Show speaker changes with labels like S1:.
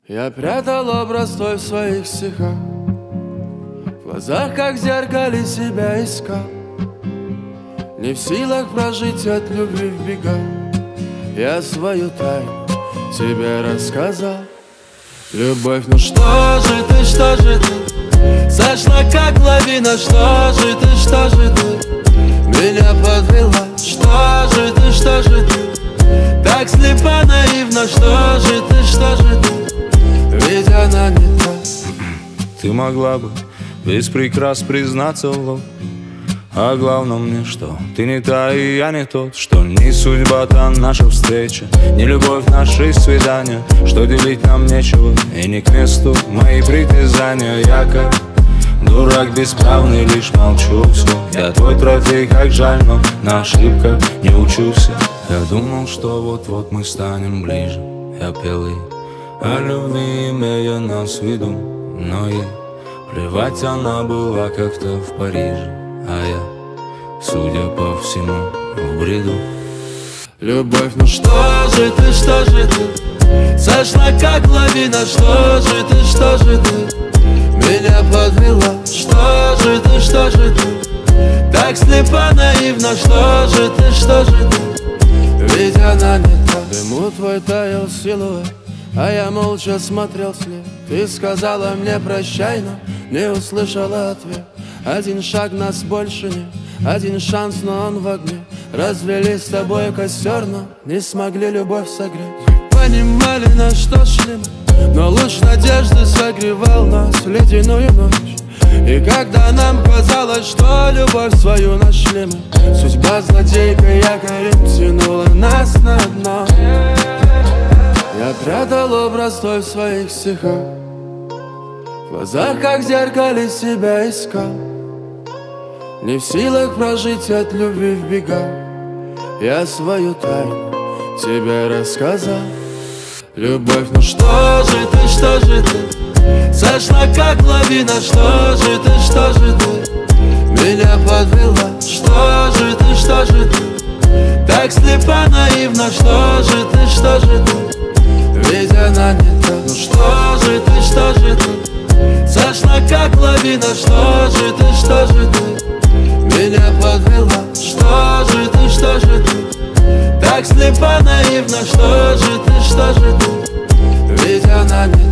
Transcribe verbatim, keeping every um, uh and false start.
S1: Я прятал образ твой в своих стихах, в глазах, как в зеркале, себя искал. Не в силах прожить от любви в бегах, я свою тайну тебе рассказал. Любовь, ну что же ты, что же ты, сошла как лавина, что же ты, что же ты, меня подвела. Что же ты, что же ты, так слепо, наивно, что же ты, что же ты, ведь она не та.
S2: Ты могла бы без прикрас признаться в лоб, а главное мне, что ты не та и я не тот, что не судьба-то наша встреча, не любовь наши свидания, что делить нам нечего и не к месту мои притязания. Я как дурак бесправный, лишь молчу все. Я твой трофей, как жаль, но на ошибках не учусь. Я думал, что вот-вот мы станем ближе. Я пел ей о любви, имея нас в виду, но ей плевать, она была как-то в Париже, а я, судя по всему, в бреду.
S1: Любовь, ну что же ты, что же ты, сошла как лавина, что же ты, что же ты, меня подвела. Что же ты, что же ты, так слепо, наивно, что же ты, что же ты, ведь она не та. Дыму твой таял силуэт, а я молча смотрел вслед. Ты сказала мне прощай, но не услышала ответ. Один шаг, нас больше нет, один шанс, но он в огне. Развели с тобой костер, но не смогли любовь согреть. Понимали, на что шли мы, но луч надежды согревал нас в ледяную ночь. И когда нам казалось, что любовь свою нашли мы, судьба злодейка якорем тянула нас на дно. Я прятал образ твой в своих стихах, в глазах, как в зеркале, себя искал. Не в силах прожить от любви в бегах, я свою тайну тебе рассказал. Любовь, ну что же ты, что же ты, сошла как лавина, что же ты, что же ты, меня подвела. Что же ты, что же ты, так слепо, наивно, что же ты, что же ты, ведь она не та. Ну что же ты, что же ты, сошла как лавина, что же ты, что же ты, меня подвела. Что же ты, что же ты, так слепо, наивно, что же ты, что же ты, ведь она не та.